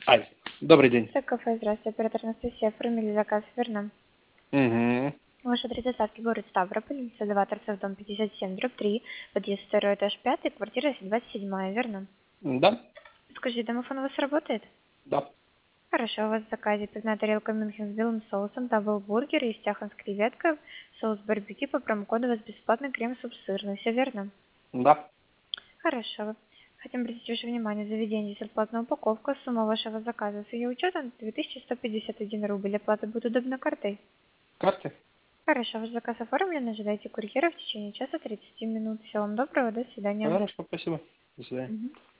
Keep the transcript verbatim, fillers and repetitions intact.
Ай, добрый день. Это кафе, здравствуйте, оператор Анастасия, оформили заказ, верно? Угу. Ваш адрес доставки город Ставрополь, улица два, торцев, дом пятьдесят семь, дробь три, подъезд второй этаж пятый, квартира двадцать седьмая, верно? Да, Скажите, домофон у вас работает? да. Хорошо, у вас в заказе пивная тарелка Мюнхен с белым соусом, даблбургер и стяхан с креветкой, соус барбекю, по промокоду у вас бесплатный крем-суп сырный, все верно? Да. Хорошо. Хотим обратить ваше внимание, заведение бесплатная упаковка, сумма вашего заказа с ее учетом две тысячи сто пятьдесят один рубль, оплата будет удобно картой. Карты? Хорошо, ваш заказ оформлен, ожидайте курьера в течение часа тридцати минут. Всего вам доброго, до свидания. Хорошо, спасибо. До свидания. Мгм.